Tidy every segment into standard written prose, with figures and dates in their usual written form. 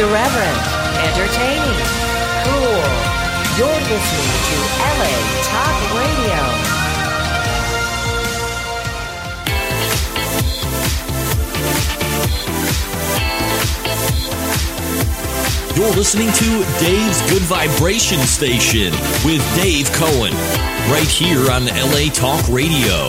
irreverent, entertaining, cool. You're listening to LA Talk Radio. You're listening to Dave's Good Vibration Station with Dave Cohen, right here on LA Talk Radio.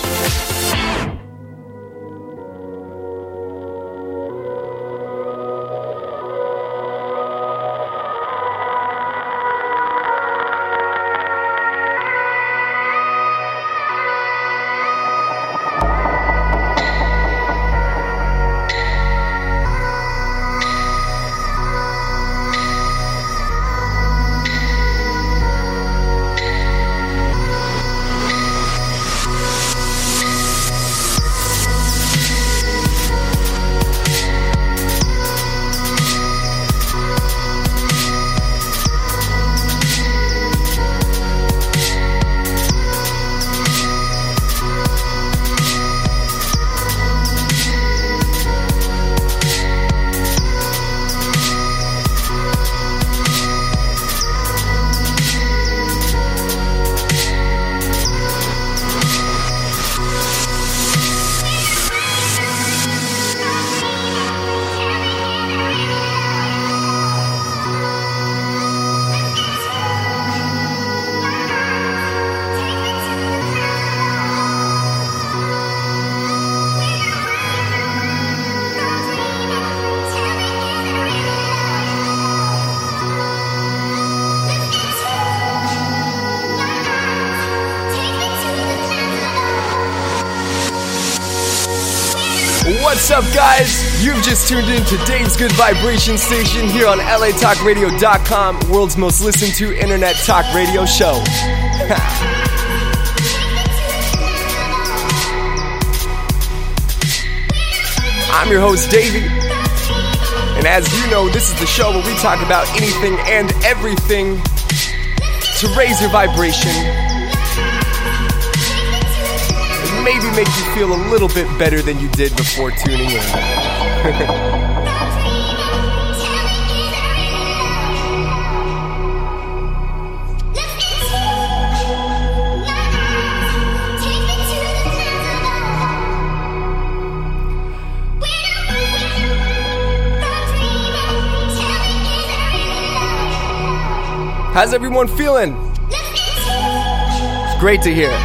What's up, guys? You've just tuned in to Dave's Good Vibration Station here on LATalkRadio.com, world's most listened to internet talk radio show. I'm your host, Davey. And as you know, this is the show where we talk about anything and everything to raise your vibration. Maybe make you feel a little bit better than you did before tuning in. How's everyone feeling? It's great to hear.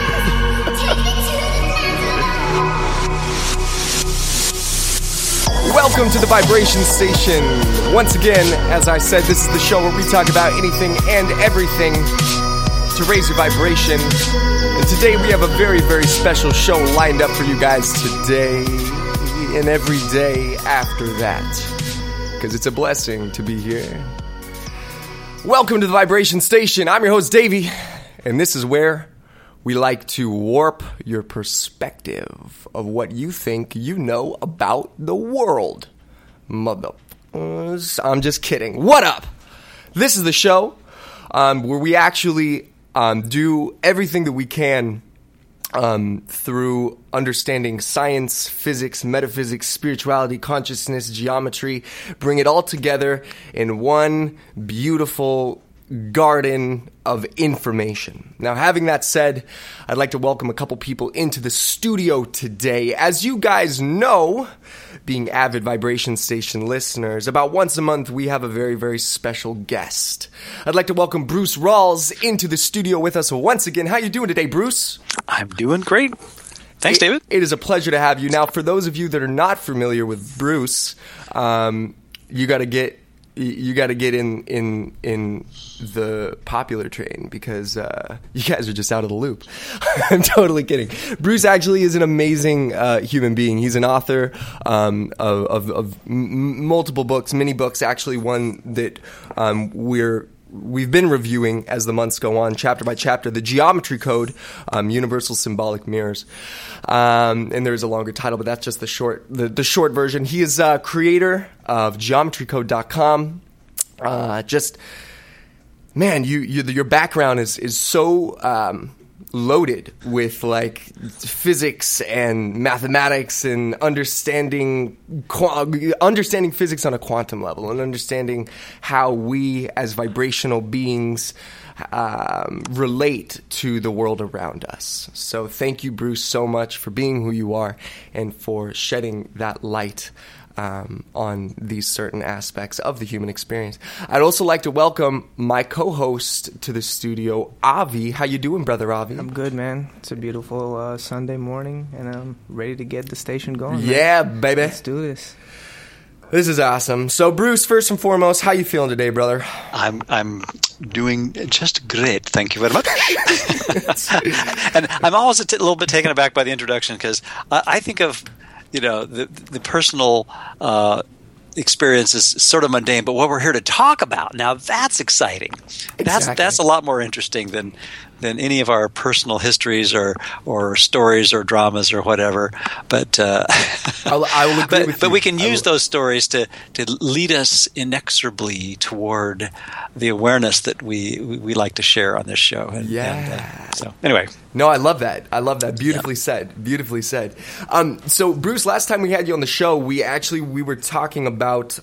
Welcome to the Vibration Station. Once again, as I said, this is the show where we talk about anything and everything to raise your vibration. And today we have a very, very special show lined up for you guys today and every day after that, because it's a blessing to be here. Welcome to the Vibration Station. I'm your host, Davey, and this is where we like to warp your perspective of what you think you know about the world. Motherfuckers. I'm just kidding. What up? This is the show where we actually do everything that we can through understanding science, physics, metaphysics, spirituality, consciousness, geometry. Bring it all together in one beautiful garden of information. Now, having that said, I'd like to welcome a couple people into the studio today. As you guys know, being avid Vibration Station listeners, about once a month we have a very, very special guest. I'd like to welcome Bruce Rawls into the studio with us once again. How you doing today, Bruce? I'm doing great. Thanks, David. It is a pleasure to have you. Now, for those of you that are not familiar with Bruce, you got to get in the popular train because you guys are just out of the loop. I'm totally kidding. Bruce actually is an amazing human being. He's an author of multiple books, many books. Actually, one that we've been reviewing as the months go on, chapter by chapter, The Geometry Code, Universal Symbolic Mirrors. And there's a longer title, but that's just the short version. He is creator of GeometryCode.com. Man, your background is so loaded with like physics and mathematics and understanding physics on a quantum level and understanding how we as vibrational beings relate to the world around us. So thank you, Bruce, so much for being who you are and for shedding that light on these certain aspects of the human experience. I'd also like to welcome my co-host to the studio, Avi. How you doing, brother Avi? I'm good, man. It's a beautiful Sunday morning, and I'm ready to get the station going. Yeah, man. baby. Let's do this. This is awesome. So, Bruce, first and foremost, how you feeling today, brother? I'm doing just great. Thank you very much. And I'm always a little bit taken aback by the introduction because I think of the personal experience is sort of mundane, but what we're here to talk about now, that's exciting. Exactly. That's a lot more interesting than any of our personal histories or stories or dramas or whatever. But I will agree with you. But we can use those stories to lead us inexorably toward the awareness that we like to share on this show. So anyway. No, I love that. Beautifully said. Beautifully said. So, Bruce, last time we had you on the show, we were talking about.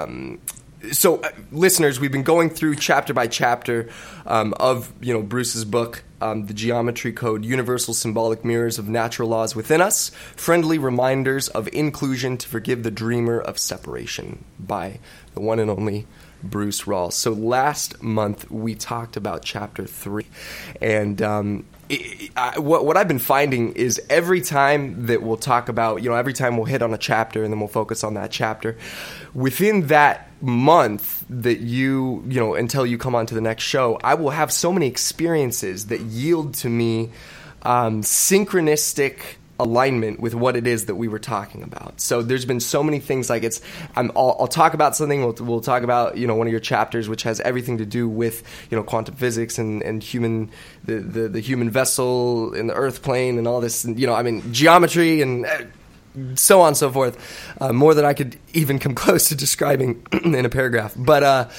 Listeners, we've been going through chapter by chapter of Bruce's book, The Geometry Code: Universal Symbolic Mirrors of Natural Laws Within Us, Friendly Reminders of Inclusion to Forgive the Dreamer of Separation, by the one and only Bruce Rawls. So last month we talked about chapter 3, and what I've been finding is every time that we'll talk about, every time we'll hit on a chapter and then we'll focus on that chapter, within that month that until you come on to the next show, I will have so many experiences that yield to me synchronistic alignment with what it is that we were talking about. So there's been so many things, like I'll talk about something, we'll talk about one of your chapters which has everything to do with quantum physics and human the human vessel in the earth plane and all this, and geometry and so on and so forth, more than I could even come close to describing in a paragraph. But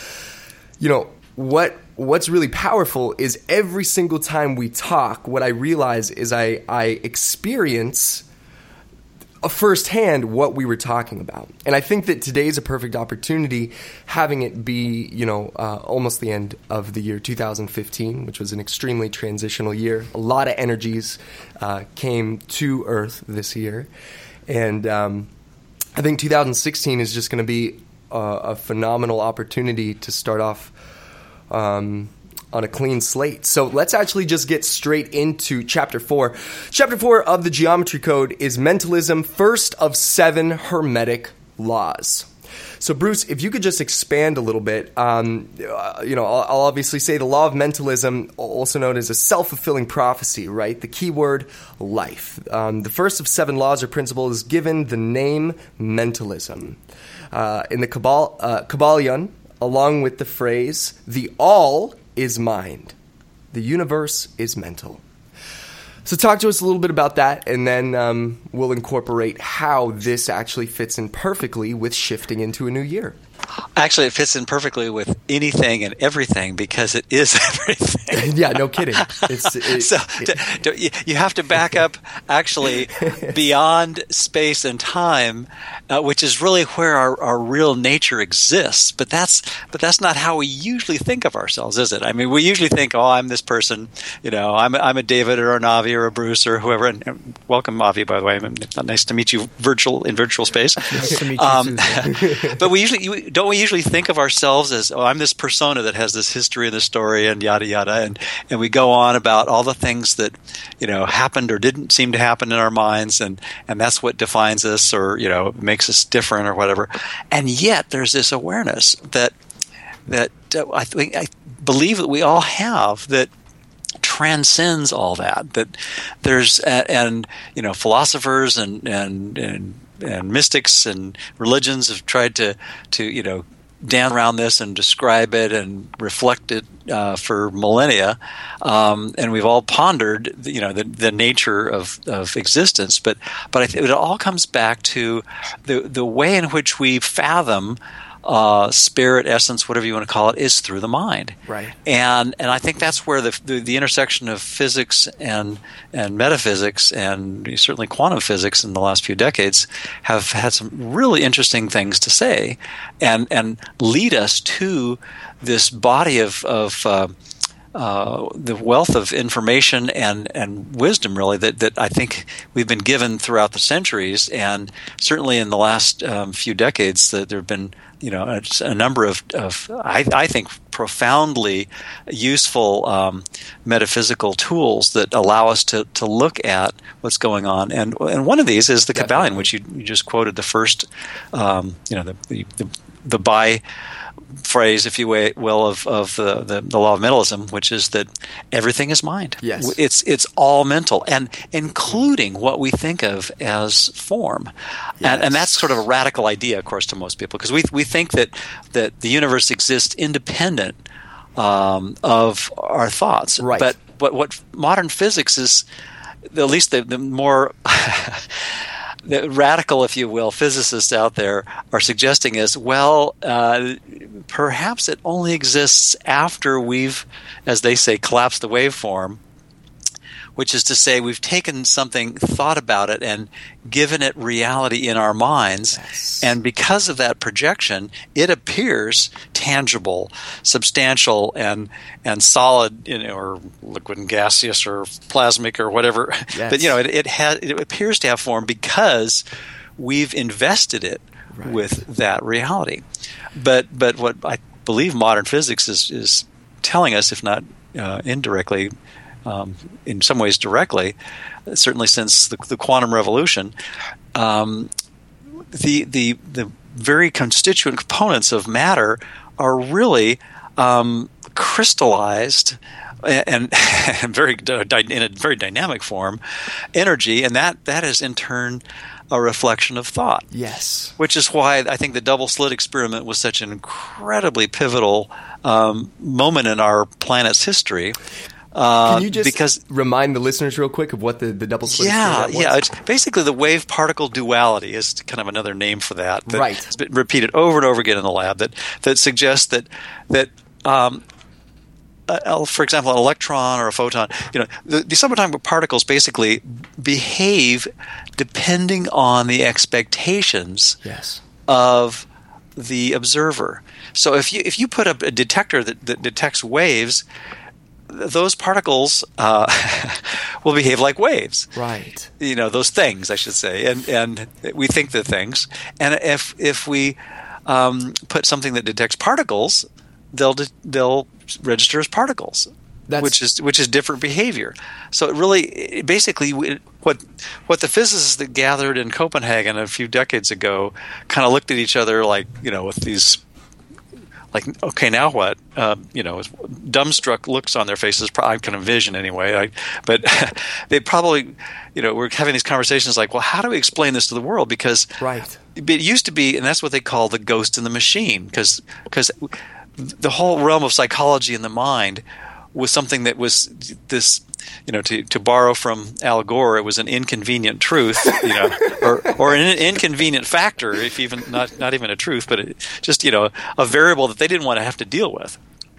what's really powerful is every single time we talk, what I realize is I experience firsthand what we were talking about. And I think that today is a perfect opportunity, having it be, almost the end of the year 2015, which was an extremely transitional year. A lot of energies came to Earth this year. And I think 2016 is just going to be a phenomenal opportunity to start off on a clean slate. So let's actually just get straight into Chapter 4. Chapter 4 of the Geometry Code is Mentalism, first of 7 Hermetic Laws. So, Bruce, if you could just expand a little bit, I'll obviously say the law of mentalism, also known as a self-fulfilling prophecy, right? The key word, life. The first of 7 laws or principles is given the name mentalism. In the Kabbalion, along with the phrase, the all is mind. The universe is mental. So talk to us a little bit about that, and then we'll incorporate how this actually fits in perfectly with shifting into a new year. Actually, it fits in perfectly with anything and everything because it is everything. Yeah, no kidding. You have to back up actually beyond space and time, which is really where our real nature exists. But that's not how we usually think of ourselves, is it? I mean, we usually think, oh, I'm this person. I'm a David or an Avi or a Bruce or whoever. And welcome, Avi, by the way. Nice to meet you in virtual space. Nice to meet you, Susan. But don't we usually think of ourselves as, oh, I'm this persona that has this history and this story and yada yada, and we go on about all the things that happened or didn't seem to happen in our minds, and that's what defines us or makes us different or whatever. And yet there's this awareness that I believe that we all have that transcends all that. That there's philosophers and mystics and religions have tried to dance around this and describe it and reflect it for millennia, and we've all pondered the nature of existence. But I think it all comes back to the way in which we fathom spirit, essence, whatever you want to call it, is through the mind. Right. And I think that's where the intersection of physics and metaphysics, and certainly quantum physics in the last few decades, have had some really interesting things to say, and lead us to this body of the wealth of information and wisdom, really, that I think we've been given throughout the centuries, and certainly in the last few decades, that there have been a number of I think profoundly useful metaphysical tools that allow us to look at what's going on, and one of these is the Kabbalion, which you just quoted the first, the by phrase, if you will, of the law of mentalism, which is that everything is mind. Yes. It's all mental, and including what we think of as form. Yes. And that's sort of a radical idea, of course, to most people, because we think that the universe exists independent of our thoughts. Right. But what modern physics is, at least the more the radical, if you will, physicists out there are suggesting is, well, perhaps it only exists after we've, as they say, collapsed the waveform, which is to say we've taken something, thought about it, and given it reality in our minds. Yes. And because of that projection, it appears tangible, substantial, and solid, or liquid and gaseous, or plasmic, or whatever. Yes. But it appears to have form because we've invested it with that reality. But what I believe modern physics is telling us, if not indirectly, in some ways directly, certainly since the quantum revolution, the very constituent components of matter are really crystallized and in a very dynamic form, energy, and that is in turn a reflection of thought. Yes. Which is why I think the double slit experiment was such an incredibly pivotal moment in our planet's history. Can you just remind the listeners real quick of what the double slit experiment was? Yeah. It's basically the wave-particle duality is kind of another name for that. Right. It's been repeated over and over again in the lab that suggests that for example, an electron or a photon, the subatomic particles basically behave depending on the expectations of the observer. So if you put up a detector that detects waves, those particles will behave like waves. Right. Those things, I should say, and we think the things. And if we put something that detects particles, they'll register as particles, which is different behavior. So it really, basically, what the physicists that gathered in Copenhagen a few decades ago kind of looked at each other like, with these, like, okay, now what? Dumbstruck looks on their faces. I can envision anyway. But they probably, we're having these conversations like, well, how do we explain this to the world? Because it used to be, and that's what they call the ghost in the machine, because the whole realm of psychology in the mind was something that was this, to borrow from Al Gore, it was an inconvenient truth, or an inconvenient factor, if even not even a truth, but just a variable that they didn't want to have to deal with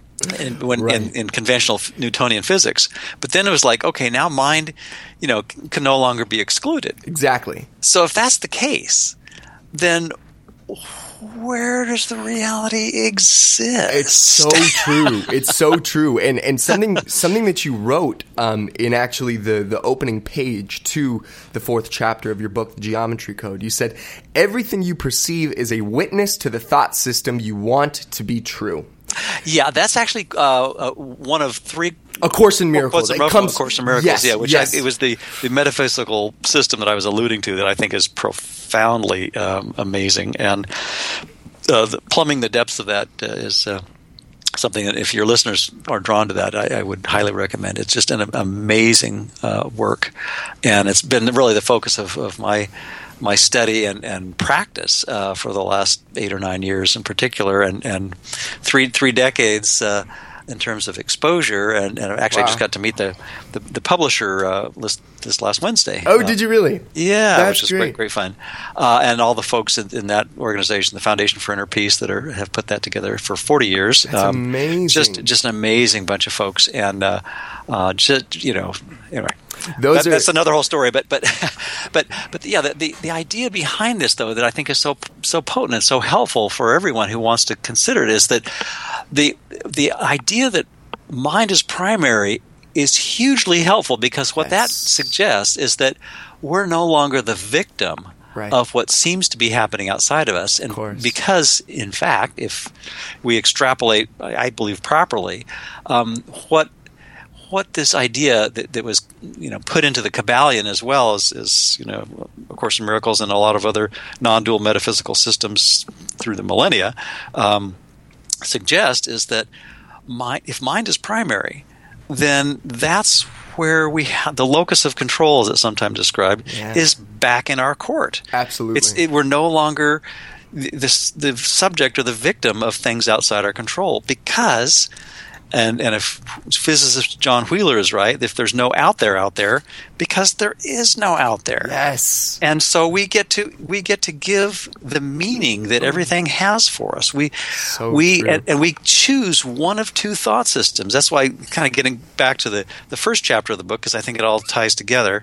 in conventional Newtonian physics. But then it was like, okay, now mind, can no longer be excluded. Exactly. So if that's the case, then where does the reality exist? It's so true. It's so true. And something that you wrote in actually the opening page to the 4th chapter of your book, The Geometry Code, you said, everything you perceive is a witness to the thought system you want to be true. Yeah, that's actually one of 3. A Course in Miracles. A Course in Miracles, it was the metaphysical system that I was alluding to that I think is profoundly amazing. And plumbing the depths of that is something that if your listeners are drawn to that, I would highly recommend. It's just an amazing work. And it's been really the focus of my study and practice for the last 8 or 9 years in particular, and 3 decades in terms of exposure, and actually I just got to meet the publisher this last Wednesday. Oh, did you really? Yeah, That's which was great fun. And all the folks in that organization, the Foundation for Inner Peace, that have put that together for 40 years. That's amazing. Just an amazing bunch of folks, and anyway. That's another whole story, but yeah, the idea behind this, though, that I think is so potent and so helpful for everyone who wants to consider it, is that the idea that mind is primary is hugely helpful, because what that suggests is that we're no longer the victim of what seems to be happening outside of us, and because, in fact, if we extrapolate, I believe properly, what this idea that was put into the Kabbalion, as well as of Course in Miracles and a lot of other non-dual metaphysical systems through the millennia, suggest is that if mind is primary, then that's where we have the locus of control, as it's sometimes described, is back in our court. Absolutely. We're no longer the subject or the victim of things outside our control, because and if physicist John Wheeler is right, if there's no out there, because there is no out there. Yes. And so we get to give the meaning that everything has for us. We choose one of two thought systems. That's why, kind of getting back to the first chapter of the book, because I think it all ties together,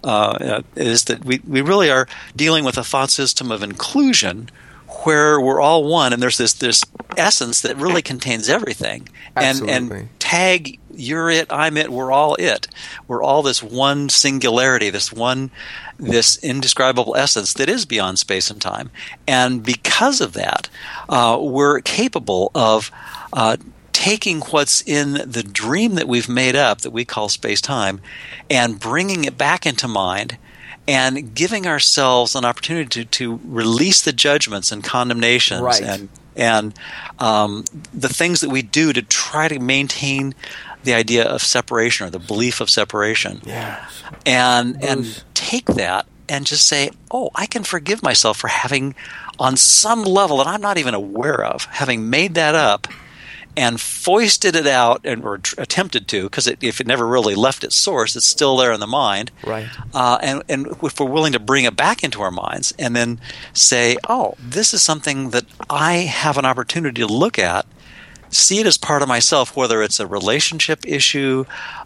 is that we really are dealing with a thought system of inclusion, where we're all one, and there's this essence that really contains everything. And tag, you're it, I'm it, we're all it. We're all this one singularity, this indescribable essence that is beyond space and time. And because of that, we're capable of taking what's in the dream that we've made up, that we call space-time, and bringing it back into mind, and giving ourselves an opportunity to release the judgments and condemnations and the things that we do to try to maintain the idea of separation, or the belief of separation. Yeah. And take that and just say, oh, I can forgive myself for having, on some level that I'm not even aware of, having made that up and foisted it out, or attempted to, because if it never really left its source, it's still there in the mind. Right. And if we're willing to bring it back into our minds and then say, oh, this is something that I have an opportunity to look at, see it as part of myself, whether it's a relationship issue,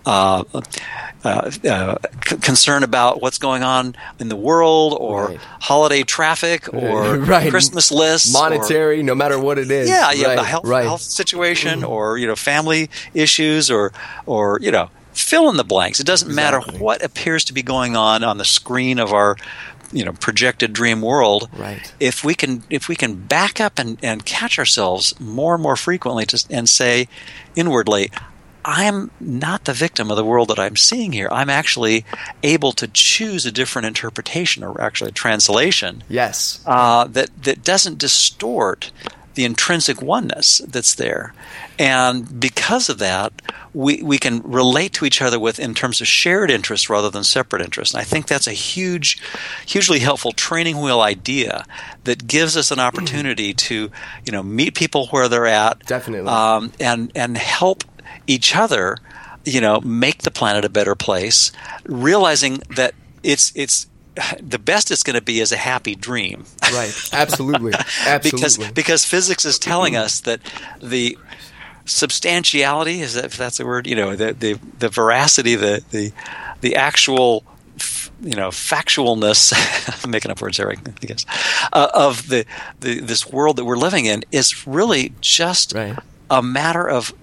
concern about what's going on in the world, or holiday traffic, or Christmas lists, monetary, no matter what it is. The health situation, or family issues, or fill in the blanks. It doesn't matter what appears to be going on the screen of our projected dream world. Right. If we can back up and catch ourselves more and more frequently and say inwardly, I'm not the victim of the world that I'm seeing here. I'm actually able to choose a different interpretation, or actually a translation. Yes. That doesn't distort the intrinsic oneness that's there. And because of that, we can relate to each other in terms of shared interests rather than separate interests. And I think that's a hugely helpful training wheel idea that gives us an opportunity to meet people where they're at. Definitely. And help each other make the planet a better place, realizing that it's the best it's going to be is a happy dream. Right. Absolutely. because physics is telling us that the substantiality, if that's a word, the veracity, the actual factualness, I'm making up words there, I guess, of this world that we're living in is really just a matter of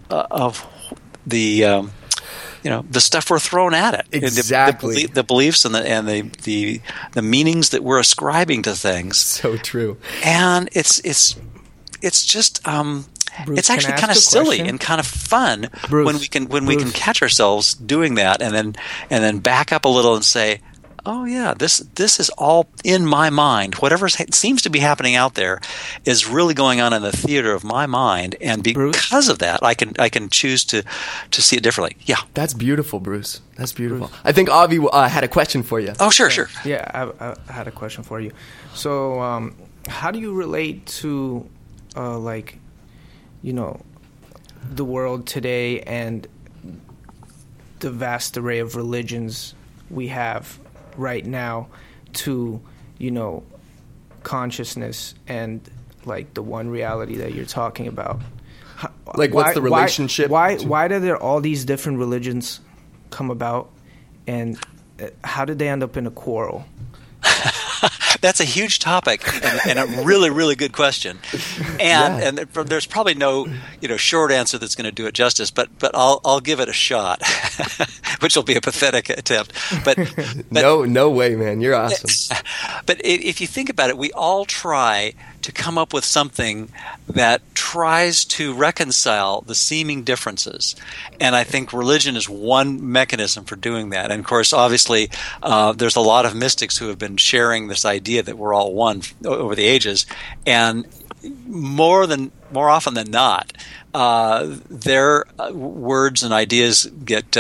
the the stuff we're throwing at it. Exactly. The beliefs and the meanings that we're ascribing to things. So true. And it's just Bruce, it's actually kind of silly and kind of fun, Bruce, when we can catch ourselves doing that, and then back up a little and say, oh yeah, this is all in my mind. Whatever seems to be happening out there is really going on in the theater of my mind, and because of that, I can choose to see it differently. Yeah, that's beautiful, Bruce. That's beautiful. Bruce. I think Avi had a question for you. Oh, sure. Yeah, I had a question for you. So, how do you relate to, the world today and the vast array of religions we have right now to, consciousness and like the one reality that you're talking about? Like, what's the relationship? Why do there all these different religions come about, and how did they end up in a quarrel? That's a huge topic and a really, really good question. And there's probably no short answer that's going to do it justice, but I'll give it a shot, which will be a pathetic attempt. But no way, man, you're awesome. But if you think about it, we all try to come up with something that tries to reconcile the seeming differences. And I think religion is one mechanism for doing that. And of course, obviously, there's a lot of mystics who have been sharing this idea that we're all one over the ages. And more often than not, their words and ideas get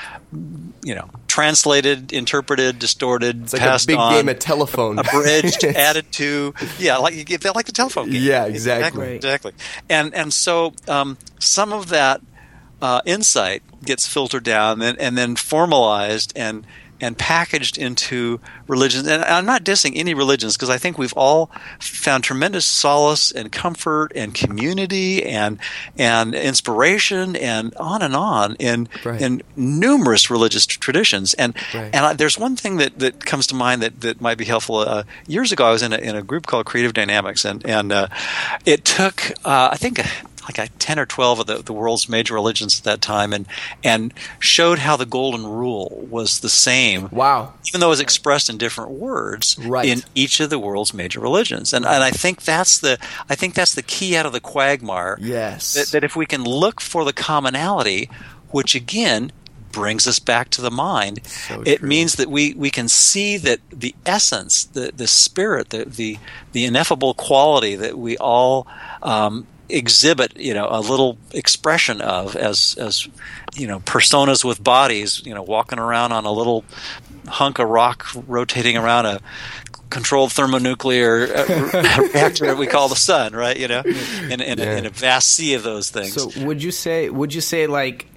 translated, interpreted, distorted, it's like passed a big on, game of telephone, abridged, added to, like the telephone game. Yeah, exactly. Exactly. And so some of that insight gets filtered down and then formalized and packaged into religions. And I'm not dissing any religions, because I think we've all found tremendous solace and comfort and community and inspiration and on in numerous religious traditions. And there's one thing that comes to mind that might be helpful. Years ago, I was in a group called Creative Dynamics, and it took I think like 10 or 12 of the world's major religions at that time, and showed how the golden rule was the same. Wow. Even though it was expressed in different words in each of the world's major religions. And I think that's the key out of the quagmire. Yes. That if we can look for the commonality, which again brings us back to the mind, it means that we can see that the essence, the spirit, the ineffable quality that we all exhibit, a little expression of as personas with bodies, walking around on a little hunk of rock rotating around a controlled thermonuclear reactor that we call the sun, right? In a vast sea of those things. So would you say like,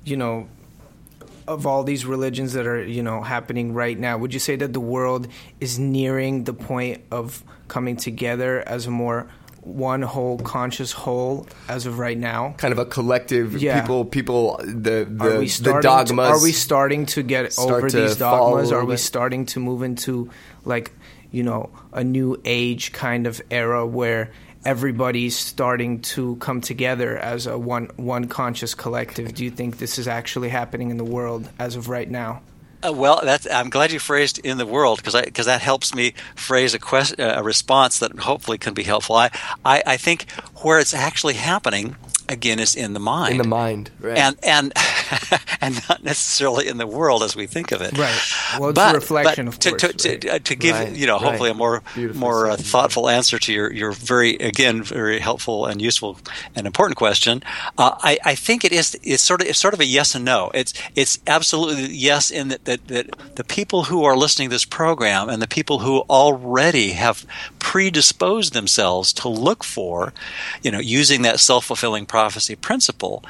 of all these religions that are, happening right now, would you say that the world is nearing the point of coming together as a more one whole conscious whole as of right now? Kind of a collective people the dogmas. Are we starting to get over these dogmas? Are we starting to move into like, a new age kind of era where everybody's starting to come together as a one conscious collective? Do you think this is actually happening in the world as of right now? Well, I'm glad you phrased "in the world" because that helps me phrase a response that hopefully can be helpful. I think where it's actually happening again is in the mind. In the mind, right? And not necessarily in the world as we think of it. Right. Well, it's a reflection, of course. To give hopefully a more thoughtful answer to your very helpful and useful and important question. I think it's sort of a yes and no. It's absolutely yes in that the people who are listening to this program and the people who already have predisposed themselves to look for, using that self-fulfilling prophecy principle,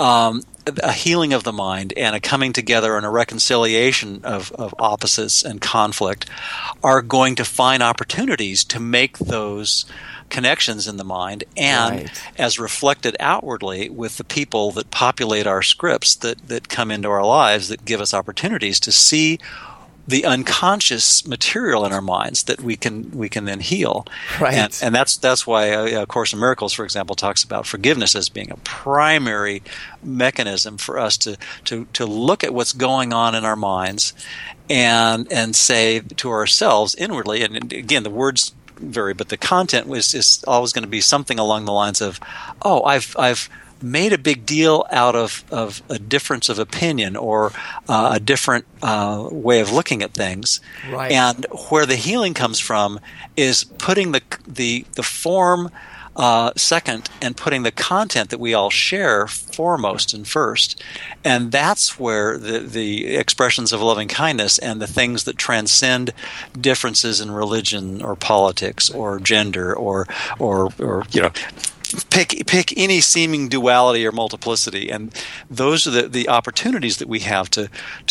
a healing of the mind and a coming together and a reconciliation of opposites and conflict are going to find opportunities to make those connections in the mind and as reflected outwardly with the people that populate our scripts that come into our lives that give us opportunities to see the unconscious material in our minds that we can then heal, and that's why A Course in Miracles, for example, talks about forgiveness as being a primary mechanism for us to look at what's going on in our minds and say to ourselves inwardly, and again the words vary, but the content is always going to be something along the lines of, I've made a big deal out of a difference of opinion or a different way of looking at things. Right. And where the healing comes from is putting the form second and putting the content that we all share foremost and first. And that's where the expressions of loving kindness and the things that transcend differences in religion or politics or gender or pick any seeming duality or multiplicity, and those are the opportunities that we have to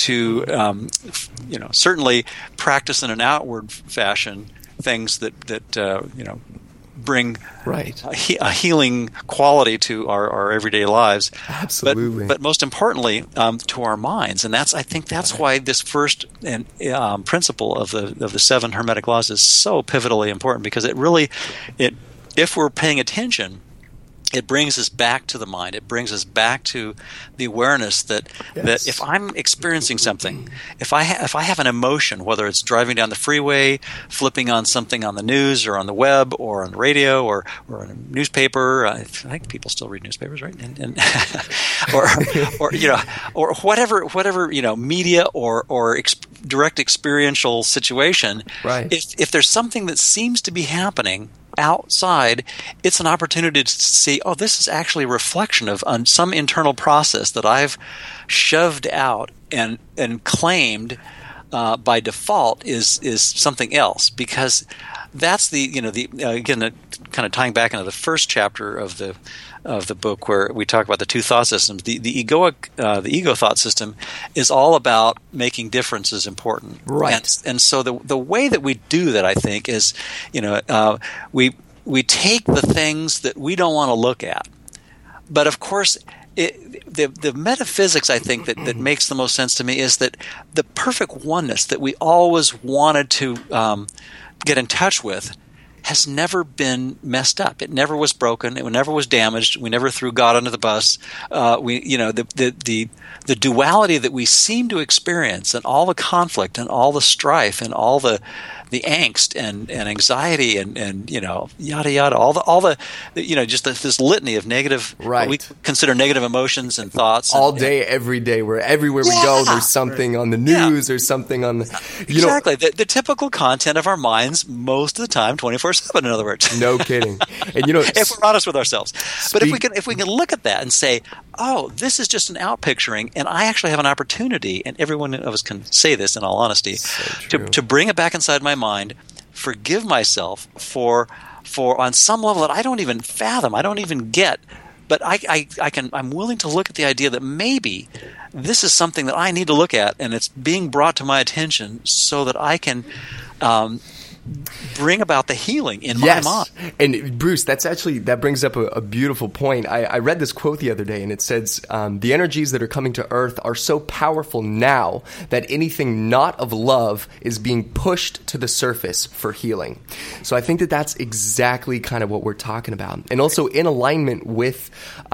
certainly practice in an outward fashion things that bring a healing quality to our everyday lives. Absolutely. But most importantly, to our minds, and I think that's why this first principle of the 7 Hermetic laws is so pivotally important, because if we're paying attention, it brings us back to the mind. It brings us back to the awareness that if I'm experiencing something, if I have an emotion, whether it's driving down the freeway, flipping on something on the news or on the web or on the radio or on a newspaper, I think people still read newspapers, right? And or whatever media or direct experiential situation. Right. If there's something that seems to be happening outside, it's an opportunity to see, this is actually a reflection of some internal process that I've shoved out and claimed by default is something else, because that's again, kind of tying back into the first chapter of the book, where we talk about the 2 thought systems. The ego thought system is all about making differences important, right? And so the way that we do that, I think, is we take the things that we don't want to look at, but of course, the metaphysics, I think, that makes the most sense to me is that the perfect oneness that we always wanted to get in touch with has never been messed up. It never was broken. It never was damaged. We never threw God under the bus. The duality that we seem to experience, and all the conflict and all the strife and all the angst and anxiety and yada yada, all the just this litany of negative, what we consider negative emotions and thoughts all day, every day. Where everywhere we go, there's something on the news or something on the exactly the typical content of our minds most of the time, 24/7. In other words, no kidding. And if we're honest with ourselves, but if we can look at that and say, this is just an outpicturing, and I actually have an opportunity, and every one of us can say this in all honesty, to bring it back inside my mind, forgive myself for on some level that I don't even fathom, I don't even get, but I'm willing to look at the idea that maybe this is something that I need to look at, and it's being brought to my attention so that I can bring about the healing in my mind. And Bruce, that brings up a beautiful point. I read this quote the other day, and it says, the energies that are coming to Earth are so powerful now that anything not of love is being pushed to the surface for healing. So I think that's exactly kind of what we're talking about. And also in alignment with,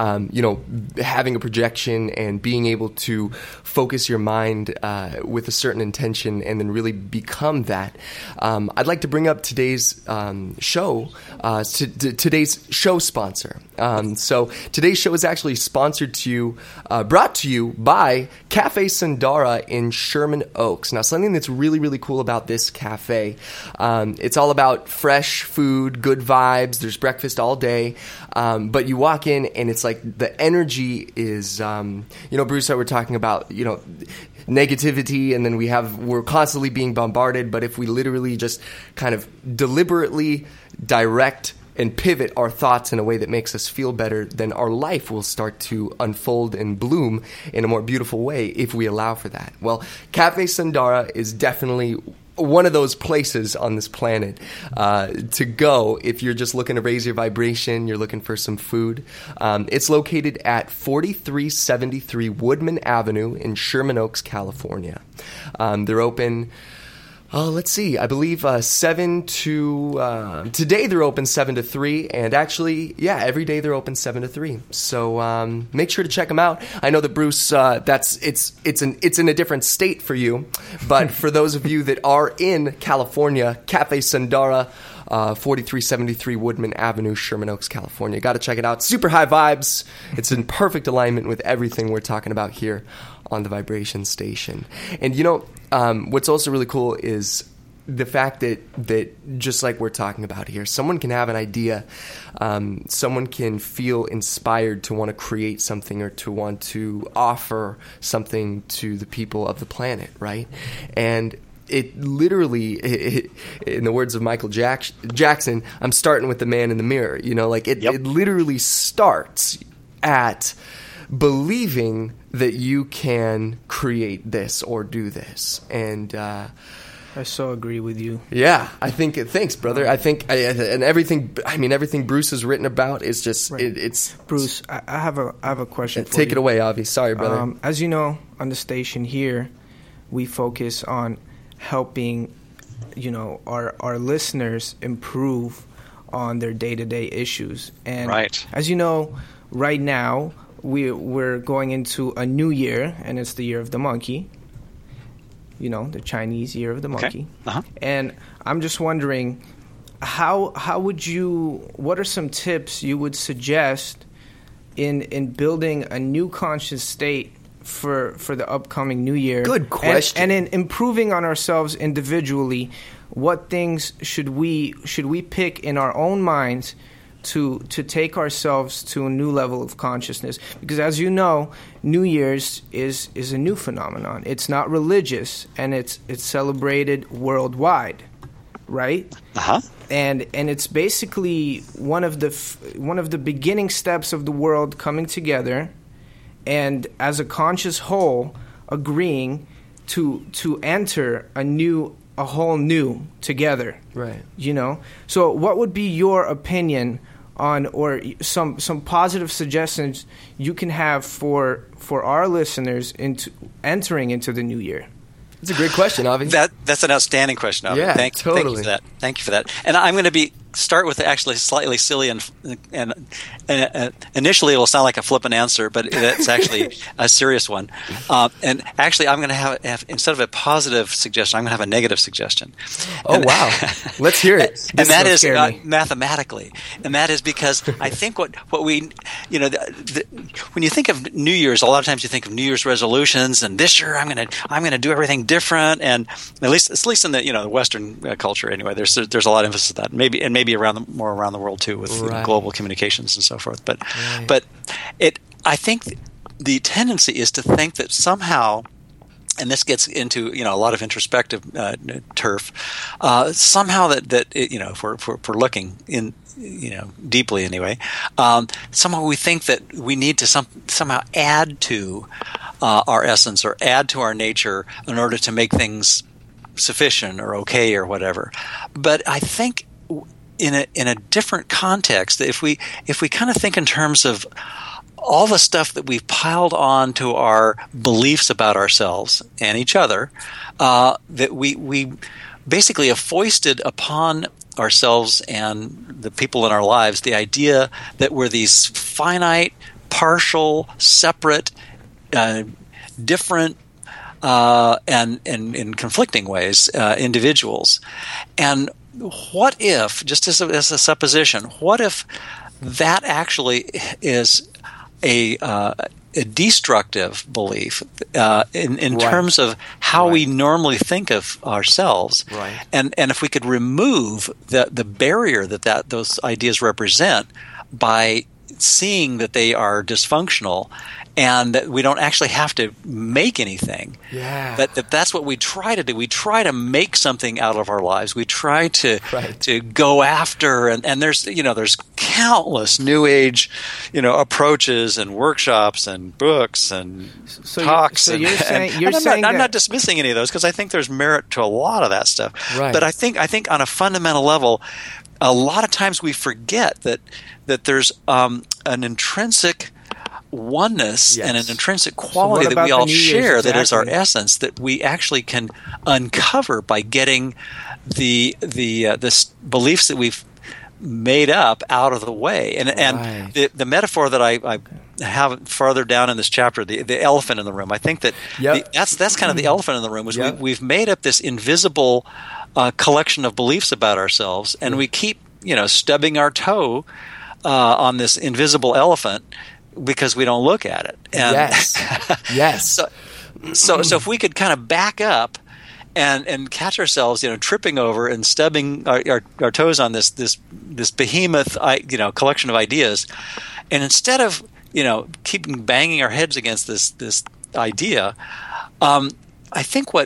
having a projection and being able to focus your mind with a certain intention and then really become that. I'd like to bring up today's show, today's show sponsor. So today's show is actually brought to you by Cafe Sundara in Sherman Oaks. Now, something that's really, really cool about this cafe, it's all about fresh food, good vibes. There's breakfast all day, but you walk in and it's like the energy is, Bruce and I were talking about, negativity, and then we're constantly being bombarded. But if we literally just kind of deliberately direct and pivot our thoughts in a way that makes us feel better, then our life will start to unfold and bloom in a more beautiful way if we allow for that. Well, Cafe Sundara is definitely one of those places on this planet to go if you're just looking to raise your vibration, you're looking for some food. It's located at 4373 Woodman Avenue in Sherman Oaks, California. They're open... let's see. I believe 7 to today they're open 7 to 3, and actually, every day they're open 7 to 3. So make sure to check them out. I know that Bruce, it's in a different state for you, but for those of you that are in California, Cafe Sundara, 4373 Woodman Avenue, Sherman Oaks, California. Got to check it out. Super high vibes. It's in perfect alignment with everything we're talking about here on the Vibration Station. And what's also really cool is the fact that just like we're talking about here, someone can have an idea, someone can feel inspired to want to create something or to want to offer something to the people of the planet, right? And it literally, in the words of Michael Jackson, I'm starting with the man in the mirror. You know, like it literally starts at believing that you can create this or do this. And I so agree with you. Yeah, I think. Thanks, brother. I think, and everything. I mean, everything Bruce has written about is just. Right. It's Bruce. I have a question. For take you. It away, Avi. Sorry, brother. As you know, on the station here, we focus on helping, our listeners improve on their day-to-day issues. And as you know, right now we're going into a new year, and it's the year of the monkey. The Chinese year of the monkey. Okay. And I'm just wondering, what are some tips you would suggest in building a new conscious state for the upcoming new year? Good question. And in improving on ourselves individually, what things should we pick in our own minds to take ourselves to a new level of consciousness? Because as you know, New Year's is a new phenomenon. It's not religious, and it's celebrated worldwide, right? Uh-huh. And it's basically one of the beginning steps of the world coming together, and as a conscious whole, agreeing to enter a whole new together. Right. So what would be your opinion on, or some positive suggestions you can have for our listeners entering into the new year? It's a great question, Avi. That's an outstanding question, Avi. Yeah, totally. Thank you for that. And I'm going to start with actually slightly silly and initially it will sound like a flippant answer, but it's actually a serious one. And actually, I'm going to have instead of a positive suggestion, I'm going to have a negative suggestion. Oh, wow! Let's hear it. And that is mathematically, and that is because I think what we when you think of New Year's, a lot of times you think of New Year's resolutions, and this year I'm going to do everything different, and at least in the Western culture anyway, there's a lot of emphasis on that. Maybe more around the world too, with global communications and so forth. But I think the tendency is to think that somehow, and this gets into a lot of introspective turf. Somehow that if we're looking in deeply anyway, somehow we think that we need to somehow add to our essence or add to our nature in order to make things sufficient or okay or whatever. But I think in a different context, if we kind of think in terms of all the stuff that we've piled on to our beliefs about ourselves and each other, that we basically have foisted upon ourselves and the people in our lives the idea that we're these finite, partial, separate, different, and in conflicting ways, individuals. And what if, just as a supposition, what if that actually is a destructive belief in terms of how we normally think of ourselves, and if we could remove the barrier that those ideas represent by seeing that they are dysfunctional and that we don't actually have to make anything. Yeah. That's what we try to do. We try to make something out of our lives. We try to go after, and there's countless new age, approaches and workshops and books and talks. So you're I'm saying not dismissing any of those because I think there's merit to a lot of that stuff. Right. But I think on a fundamental level, a lot of times we forget that there's an intrinsic oneness and an intrinsic quality that we all share, that is our essence, that we actually can uncover by getting the beliefs that we've made up out of the way. And the metaphor that I have farther down in this chapter, the elephant in the room, I think that that's kind of the elephant in the room, is we've made up this invisible collection of beliefs about ourselves, and we keep stubbing our toe on this invisible elephant because we don't look at it. And Yes. So if we could kind of back up and catch ourselves, tripping over and stubbing our toes on this behemoth, collection of ideas, and instead of keeping banging our heads against this idea, I think what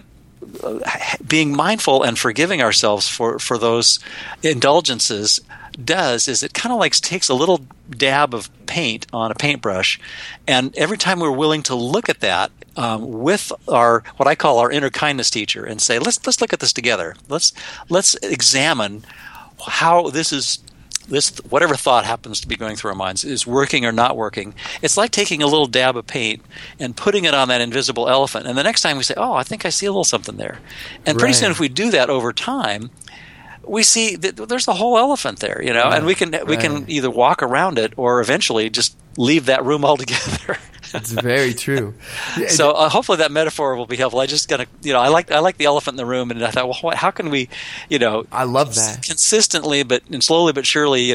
being mindful and forgiving ourselves for those indulgences does is it kind of like takes a little dab of paint on a paintbrush, and every time we're willing to look at that with our what I call our inner kindness teacher and say, let's look at this together. Let's examine how this whatever thought happens to be going through our minds is working or not working. It's like taking a little dab of paint and putting it on that invisible elephant, and the next time we say, oh, I think I see a little something there. And pretty soon if we do that over time, we see that there's a whole elephant there, and we can either walk around it or eventually just leave that room altogether. It's very true. So hopefully that metaphor will be helpful. I just gotta, I like the elephant in the room, and I thought, well, how can we, I love that consistently, and slowly but surely,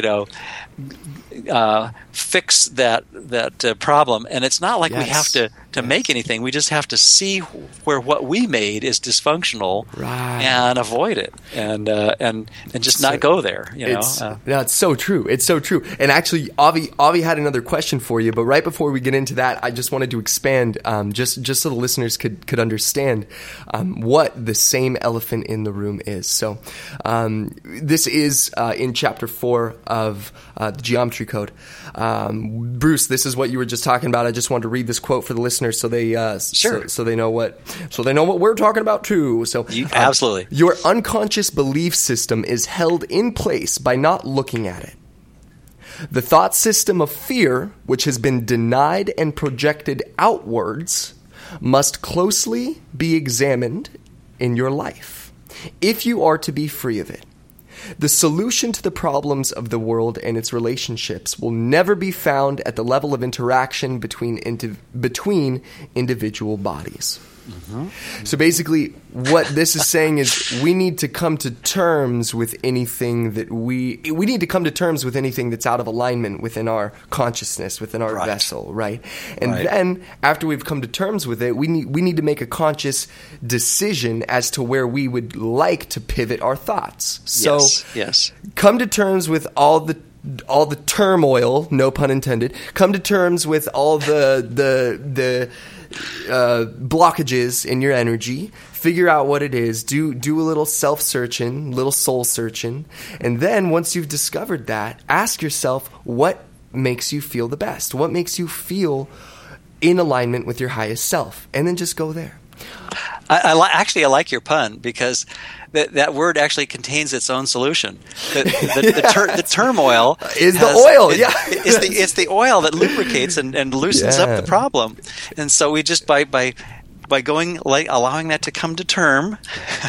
fix that problem. And it's not like we have to make anything. We just have to see where what we made is dysfunctional and avoid it, and just not go there. It's so true. It's so true. And actually, Avi had another question for you, but right before we get into that, I just wanted to expand, just so the listeners could understand what the same elephant in the room is. So this is in Chapter 4 of the Geometry Code. Bruce, this is what you were just talking about. I just wanted to read this quote for the listeners so they so they know what we're talking about too. So absolutely, your unconscious belief system is held in place by not looking at it. The thought system of fear, which has been denied and projected outwards, must closely be examined in your life if you are to be free of it. The solution to the problems of the world and its relationships will never be found at the level of interaction between individual bodies. Mm-hmm. So basically, what this is saying is we need to come to terms with anything that we need to come to terms with anything that's out of alignment within our consciousness, within our vessel, right? And then after we've come to terms with it, we need to make a conscious decision as to where we would like to pivot our thoughts. So yes. Come to terms with all the turmoil, no pun intended. Come to terms with all the blockages in your energy. Figure out what it is. Do a little self-searching, little soul-searching. And then once you've discovered that, ask yourself what makes you feel the best. What makes you feel in alignment with your highest self? And then just go there. I like your pun because that word actually contains its own solution. The turmoil is the oil. It's the oil that lubricates and loosens up the problem. And so we just by going allowing that to come to term,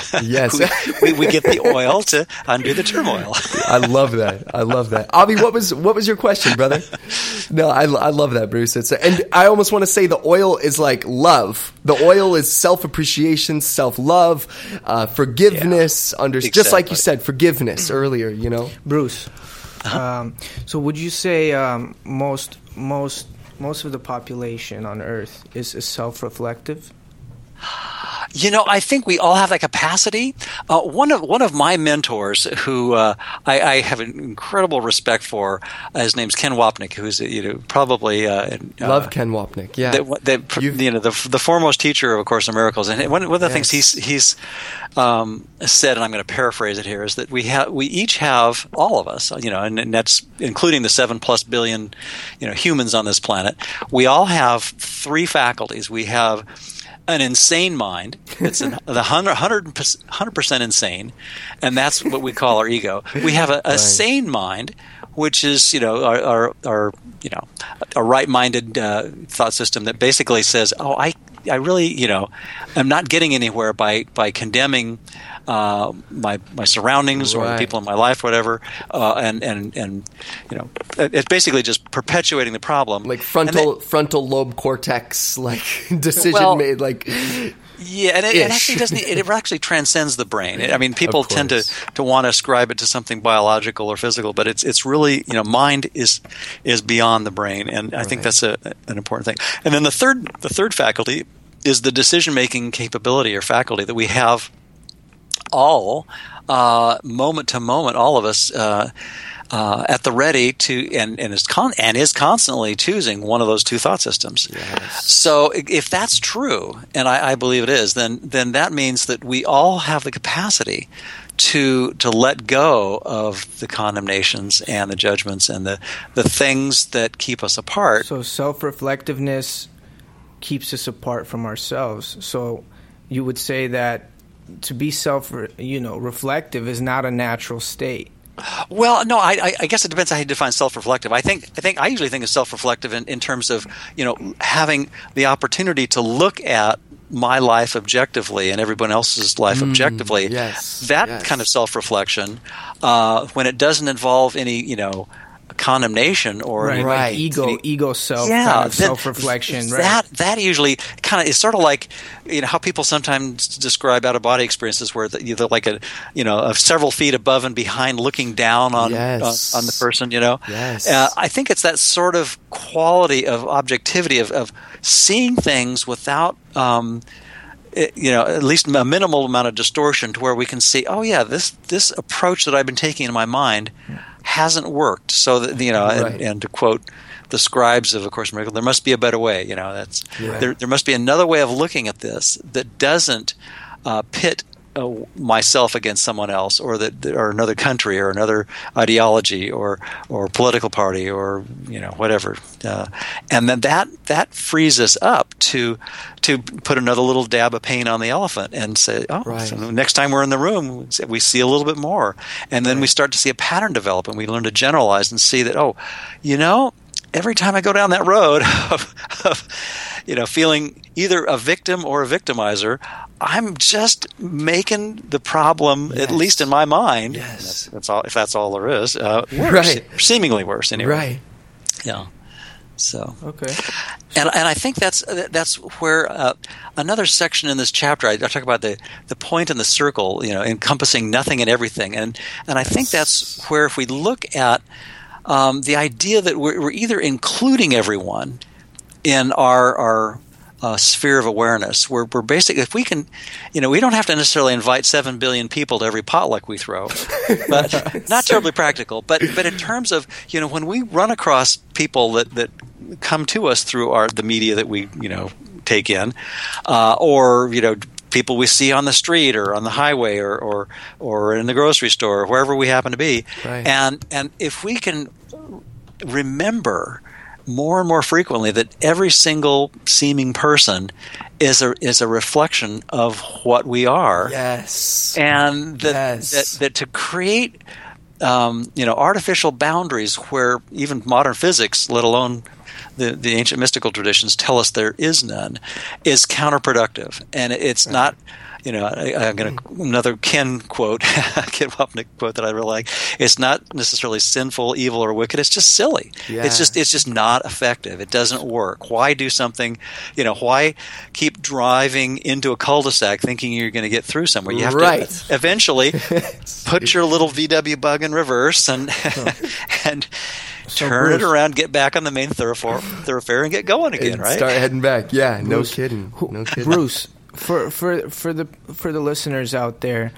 we get the oil to undo the turmoil. I love that. Avi, what was your question, brother? No, I love that, Bruce. And I almost want to say the oil is like love. The oil is self-appreciation, self-love, forgiveness. Exactly. Just like you said, forgiveness earlier. Bruce. So would you say most of the population on Earth is self-reflective? I think we all have that capacity. One of my mentors, who I have an incredible respect for, his name's Ken Wapnick, who's probably love Ken Wapnick. Yeah, the foremost teacher of A Course in Miracles. And one of the things he's said, and I'm going to paraphrase it here, is that we each have, all of us, and that's including the 7+ billion humans on this planet. We all have 3 faculties. We have an insane mind. It's the 100% insane, and that's what we call our ego. We have a sane mind, which is our right-minded thought system that basically says, I really I'm not getting anywhere by condemning my surroundings or the people in my life, whatever, and it's basically just perpetuating the problem, like frontal lobe cortex, like decision made, like. Yeah, and it actually doesn't. It actually transcends the brain. People tend to want to ascribe it to something biological or physical, but it's really mind is beyond the brain, and I think that's an important thing. And then the third faculty is the decision making capability or faculty that we have all moment to moment, all of us. at the ready to and is constantly choosing one of those two thought systems. Yes. So if that's true, and I believe it is, then that means that we all have the capacity to let go of the condemnations and the judgments and the things that keep us apart. So self-reflectiveness keeps us apart from ourselves. So you would say that to be reflective is not a natural state. Well, no, I guess it depends how you define self-reflective. I usually think of self-reflective in terms of, having the opportunity to look at my life objectively and everyone else's life objectively. Yes. That kind of self-reflection, when it doesn't involve any, condemnation or right. ego self kind of self-reflection. Right. That usually kind of is sort of like how people sometimes describe out-of-body experiences where they're like several feet above and behind looking down on the person. Yes. I think it's that sort of quality of objectivity of seeing things without at least a minimal amount of distortion to where we can see, oh yeah, this approach that I've been taking in my mind hasn't worked. So that, and to quote the scribes of A Course in Miracles, there must be a better way. There must be another way of looking at this that doesn't pit myself against someone else, or another country, or another ideology, or political party, or whatever, and then that frees us up to put another little dab of paint on the elephant and say, so next time we're in the room, we see a little bit more, and then we start to see a pattern develop, and we learn to generalize and see that every time I go down that road of feeling either a victim or a victimizer, I'm just making the problem, at least in my mind, that's all. If that's all there is, worse, seemingly worse anyway. Right. Yeah. So okay, and I think that's where another section in this chapter I talk about the point in the circle, encompassing nothing and everything, and I think that's where if we look at the idea that we're either including everyone in our sphere of awareness, we're basically, if we can, we don't have to necessarily invite 7 billion people to every potluck we throw, but not terribly practical. But in terms of, when we run across people that come to us through the media that we, take in, or, people we see on the street or on the highway or in the grocery store or wherever we happen to be. Right. And if we can remember more and more frequently that every single seeming person is a reflection of what we are. Yes. And that to create artificial boundaries where even modern physics, let alone the ancient mystical traditions, tell us there is none, is counterproductive. And it's not, I'm going to another Ken Wapnick quote that I really like. It's not necessarily sinful, evil, or wicked. It's just silly. Yeah. It's just not effective. It doesn't work. Why do something? Why keep driving into a cul-de-sac thinking you're going to get through somewhere? You have to eventually put your little VW bug in reverse and turn it around, get back on the main thoroughfare, and get going again. Right? Start heading back. Yeah, Bruce, no kidding. Bruce. For the listeners out there,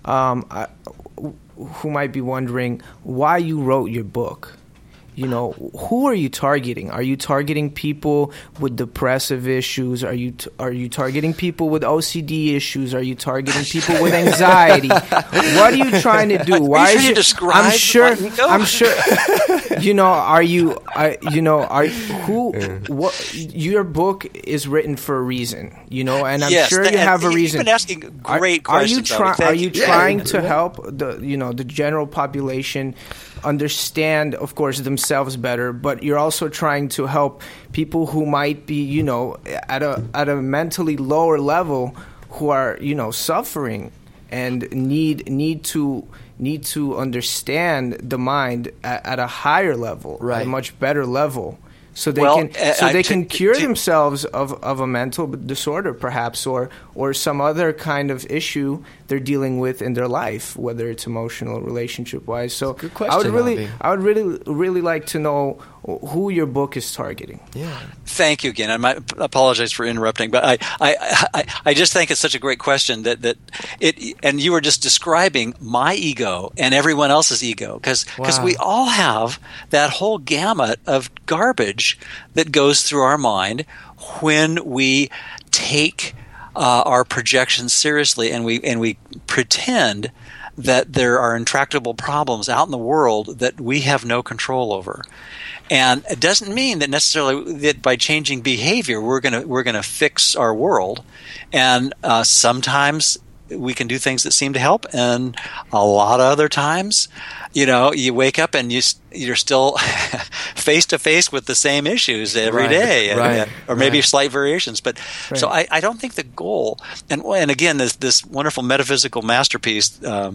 who might be wondering why you wrote your book, who are you targeting? Are you targeting people with depressive issues? Are you targeting people with OCD issues? Are you targeting people with anxiety? What are you trying to do? Why are you describe? I'm sure. What your book is written for a reason, and I'm sure you have a reason. You've been asking great questions. Are you trying to help the general population understand, of course, themselves better, but you're also trying to help people who might be, at a mentally lower level, who are, suffering and need to understand the mind at a higher level, right. a much better level. So they can cure themselves of a mental disorder, perhaps, or some other kind of issue they're dealing with in their life, whether it's emotional, relationship wise. So good question, I would really like to know who your book is targeting. Yeah. Thank you again. I apologize for interrupting, but I just think it's such a great question that it, and you were just describing my ego and everyone else's ego, because we all have that whole gamut of garbage that goes through our mind when we take our projections seriously and we pretend that there are intractable problems out in the world that we have no control over. And it doesn't mean that necessarily that by changing behavior we're gonna fix our world. And sometimes we can do things that seem to help, and a lot of other times, you wake up and you're still face to face with the same issues every day, or maybe slight variations. But so I don't think the goal, and again, this wonderful metaphysical masterpiece,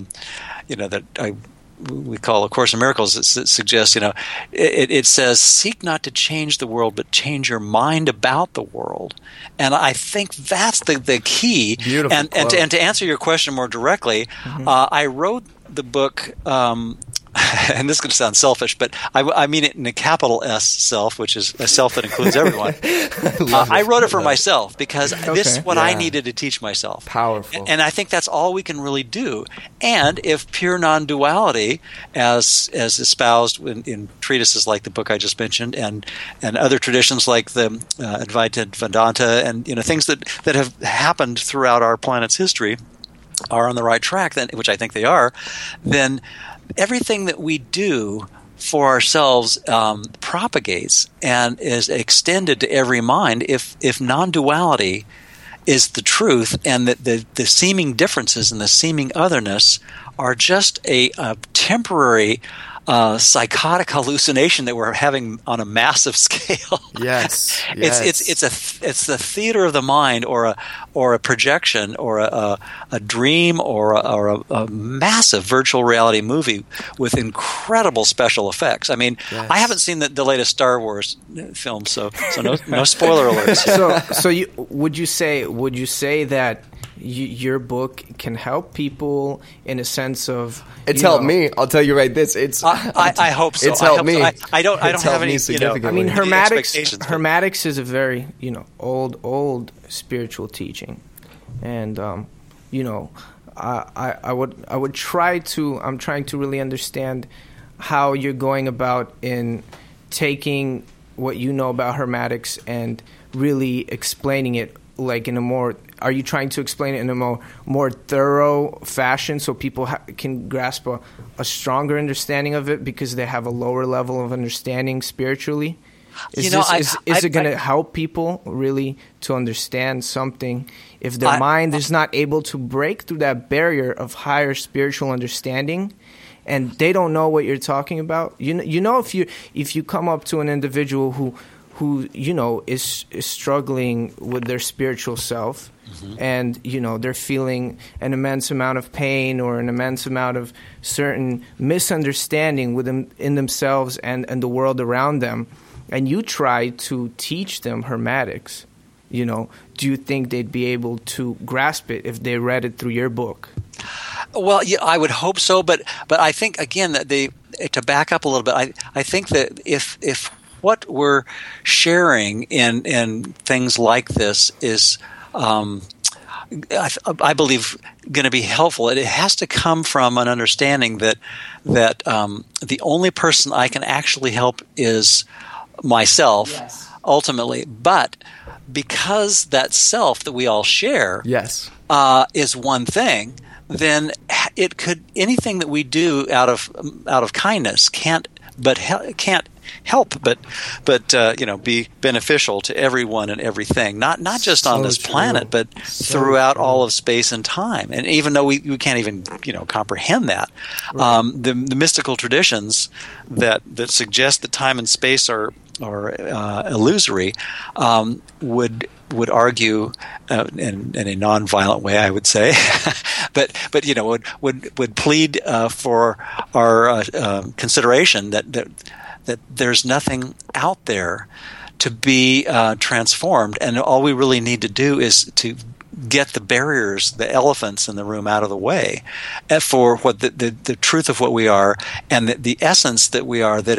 that we call A Course in Miracles, it suggests, it says, seek not to change the world, but change your mind about the world. And I think that's the key. Beautiful and to answer your question more directly, I wrote the book, and this is going to sound selfish, but I mean it in a capital S self, which is a self that includes everyone. I wrote it for myself because this is what I needed to teach myself. Powerful. And I think that's all we can really do. And if pure non-duality, as espoused in treatises like the book I just mentioned, and other traditions like the Advaita Vedanta, and things that have happened throughout our planet's history, are on the right track, which I think they are, then everything that we do for ourselves propagates and is extended to every mind if non-duality is the truth, and that the seeming differences and the seeming otherness are just a temporary psychotic hallucination that we're having on a massive scale. Yes. It's the theater of the mind, or a projection, or a dream, or a massive virtual reality movie with incredible special effects. I mean, I haven't seen the latest Star Wars film, so no spoiler alerts. So would you say that your book can help people in a sense of it's helped me. I'll tell you right this. I hope so. It's helped me. I don't have any significantly. I mean, Hermetics is a very old spiritual teaching, and I would try to. I'm trying to really understand how you're going about in taking what you know about Hermetics and really explaining it like in a more. Are you trying to explain it in a more thorough fashion so people can grasp a stronger understanding of it because they have a lower level of understanding spiritually? Is it going to help people really to understand something if their mind is not able to break through that barrier of higher spiritual understanding, and they don't know what you're talking about? If you come up to an individual who is struggling with their spiritual self, and they're feeling an immense amount of pain or an immense amount of certain misunderstanding in themselves and the world around them, and you try to teach them Hermetics, do you think they'd be able to grasp it if they read it through your book? Well, yeah, I would hope so, but I think again that to back up a little bit, I think that if what we're sharing in things like this is, I believe, going to be helpful. It has to come from an understanding that the only person I can actually help is myself, ultimately. But because that self that we all share, is one thing, then anything that we do out of kindness can't help but be beneficial to everyone and everything, not just on this planet, but throughout all of space and time. And even though we can't even comprehend that, the mystical traditions that suggest that time and space are illusory would argue in a non-violent way, I would say, but would plead for our consideration that there's nothing out there to be transformed, and all we really need to do is to get the barriers, the elephants in the room out of the way, for what the truth of what we are, and the essence that we are, that is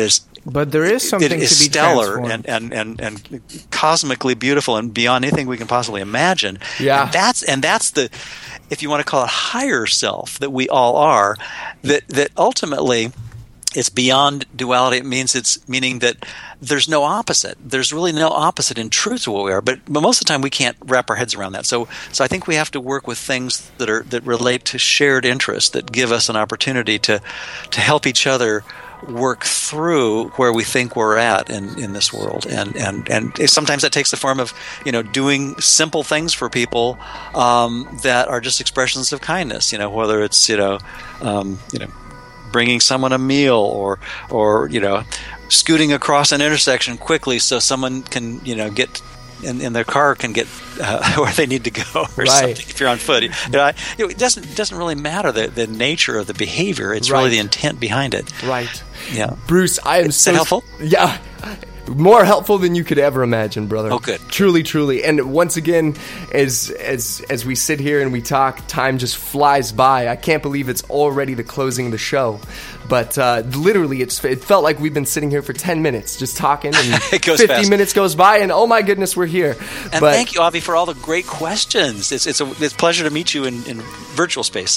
But there is something to be stellar transformed. and cosmically beautiful and beyond anything we can possibly imagine. Yeah. And that's the, if you want to call it, higher self that we all are, that ultimately it's beyond duality. It means meaning that there's no opposite. There's really no opposite in truth to what we are. But most of the time we can't wrap our heads around that. So I think we have to work with things that relate to shared interests, that give us an opportunity to help each other work through where we think we're at in this world. And sometimes that takes the form of, doing simple things for people that are just expressions of kindness, whether it's, bringing someone a meal or scooting across an intersection quickly so someone can, get in their car can get where they need to go or something if you're on foot. It doesn't really matter the nature of the behavior. It's really the intent behind it. Right. Yeah. Bruce, I am Is that helpful? Yeah. More helpful than you could ever imagine, brother. Oh, good. Truly, truly. And once again, as we sit here and we talk, time just flies by. I can't believe it's already the closing of the show. But literally, it felt like we've been sitting here for 10 minutes just talking, and it goes 50 fast. Minutes goes by, and oh my goodness, we're here. And thank you, Avi, for all the great questions. It's a pleasure to meet you in virtual space.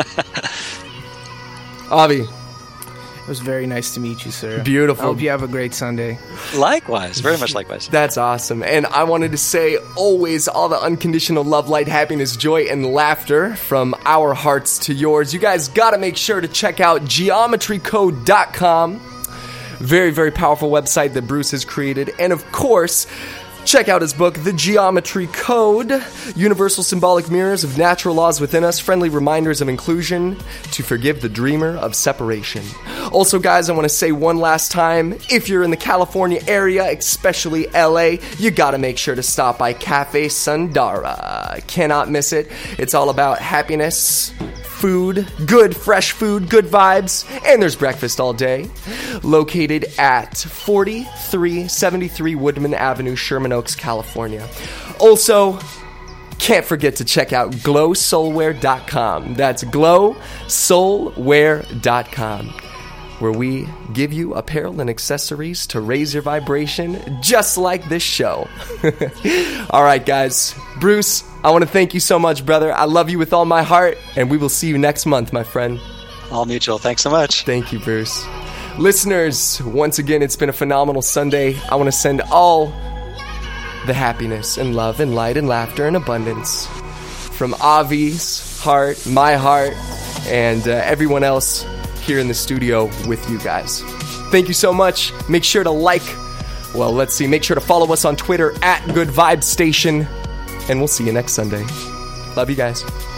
Avi. It was very nice to meet you, sir. Beautiful. I hope you have a great Sunday. Likewise. Very much likewise. That's awesome. And I wanted to say, always, all the unconditional love, light, happiness, joy, and laughter from our hearts to yours. You guys got to make sure to check out geometrycode.com. Very, very powerful website that Bruce has created. And of course, check out his book, The Geometry Code, Universal Symbolic Mirrors of Natural Laws Within Us, Friendly Reminders of Inclusion to Forgive the Dreamer of Separation. Also, guys, I want to say one last time, if you're in the California area, especially LA, you got to make sure to stop by Cafe Sundara. Cannot miss it. It's all about happiness, food, good fresh food, good vibes, and there's breakfast all day. Located at 4373 Woodman Avenue, Sherman Oaks, California. Also, can't forget to check out glowsoulwear.com. That's glowsoulwear.com, where we give you apparel and accessories to raise your vibration, just like this show. All right, guys. Bruce, I want to thank you so much, brother. I love you with all my heart, and we will see you next month, my friend. All mutual. Thanks so much. Thank you, Bruce. Listeners, once again, it's been a phenomenal Sunday. I want to send all the happiness and love and light and laughter and abundance from Avi's heart, my heart, and everyone else here in the studio with you guys. Thank you so much. Make sure to make sure to follow us on Twitter at Good Vibes Station, and we'll see you next Sunday. Love you guys.